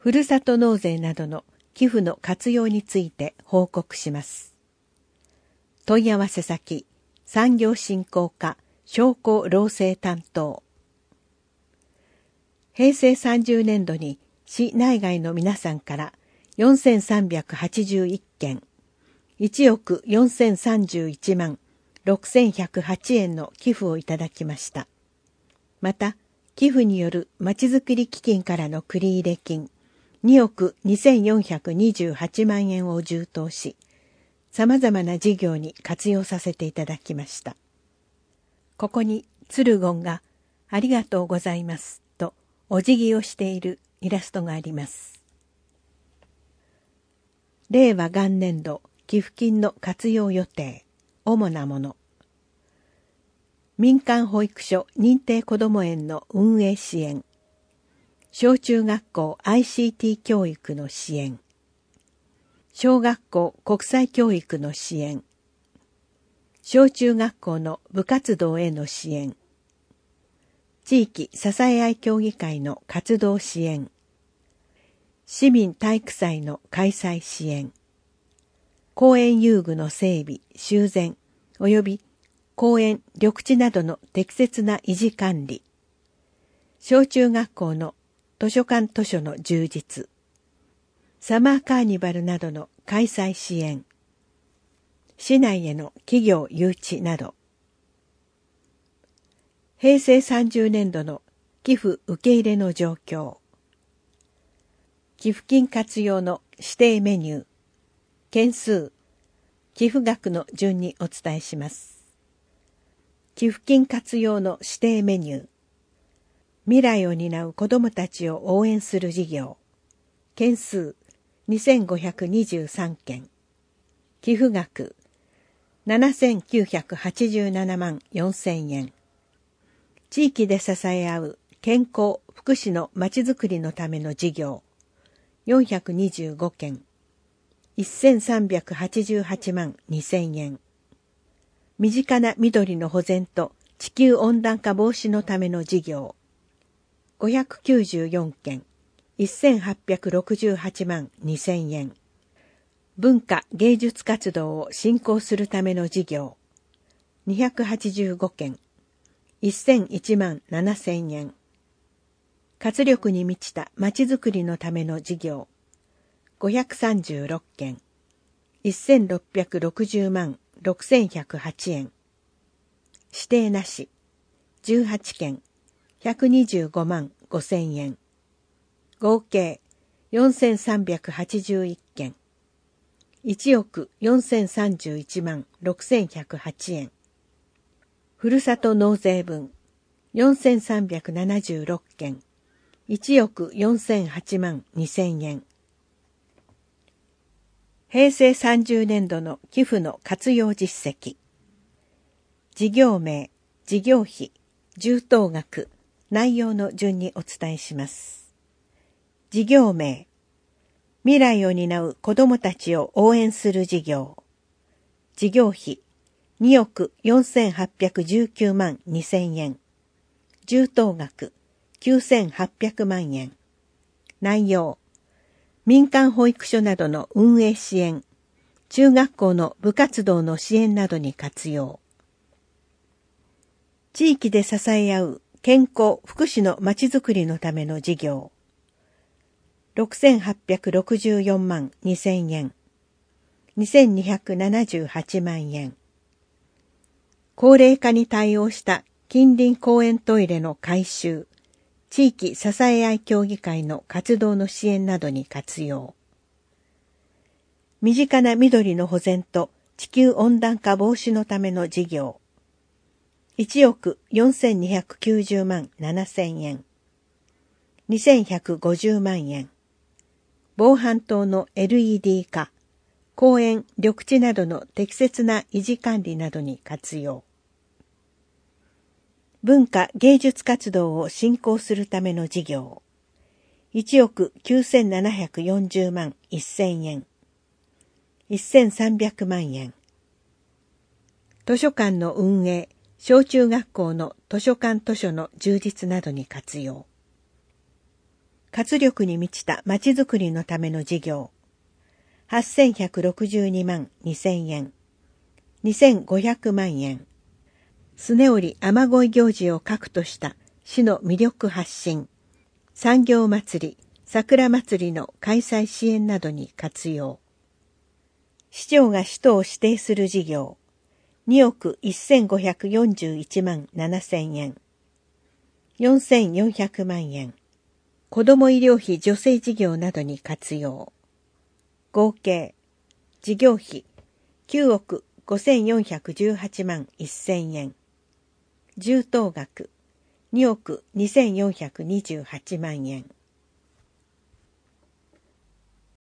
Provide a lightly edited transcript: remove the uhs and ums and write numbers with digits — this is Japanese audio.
ふるさと納税などの寄付の活用について報告します。問い合わせ先、産業振興課商工労政担当。平成30年度に市内外の皆さんから4381件、1億4031万6108円の寄付をいただきました。また、寄付によるまちづくり基金からの繰入金2億2428万円を充当し、様々な事業に活用させていただきました。ここに鶴言がありがとうございますとお辞儀をしているイラストがあります。令和元年度寄付金の活用予定、主なもの。民間保育所認定こども園の運営支援、小中学校 ICT 教育の支援、小学校国際教育の支援、小中学校の部活動への支援、地域支え合い協議会の活動支援、市民体育祭の開催支援、公園遊具の整備・修繕及び公園・緑地などの適切な維持管理、小中学校の図書館図書の充実、サマーカーニバルなどの開催支援、市内への企業誘致など、平成30年度の寄付受け入れの状況、寄付金活用の指定メニュー、件数、寄付額の順にお伝えします。寄付金活用の指定メニュー、未来を担う子どもたちを応援する事業、件数2523件、寄付額7987万4000円、地域で支え合う健康・福祉のまちづくりのための事業、425件、1388万2000円、身近な緑の保全と地球温暖化防止のための事業、594件、1868万2000円、文化芸術活動を振興するための事業、285件、1001万7000円、活力に満ちたまちづくりのための事業、536件、1660万6108円、指定なし、18件、125万5000円、合計4381件、1億4031万6108円、ふるさと納税分4376件、1億4008万2000円。平成30年度の寄付の活用実績。事業名、事業費、充当額、内容の順にお伝えします。事業名、未来を担う子どもたちを応援する事業。事業費、2億4819万2000円。充当額、9800万円。内容、民間保育所などの運営支援、中学校の部活動の支援などに活用。地域で支え合う健康・福祉のまちづくりのための事業。6864万2000円。2278万円。高齢化に対応した近隣公園トイレの改修、地域支え合い協議会の活動の支援などに活用。身近な緑の保全と地球温暖化防止のための事業。1億4290万7000円。2150万円。防犯灯の LED 化、公園・緑地などの適切な維持管理などに活用。文化芸術活動を振興するための事業。1億9740万1000円。1300万円。図書館の運営、小中学校の図書館図書の充実などに活用。 活力に満ちたまちづくりのための事業、8162万2000円、2500万円。スネオリ雨乞い行事を核とした市の魅力発信、産業祭り、桜祭りの開催支援などに活用。市長が使途を指定する事業、2億1541万7000円、4400万円。子ども医療費助成事業などに活用。合計、事業費9億5418万1000円。充当額2億2428万円。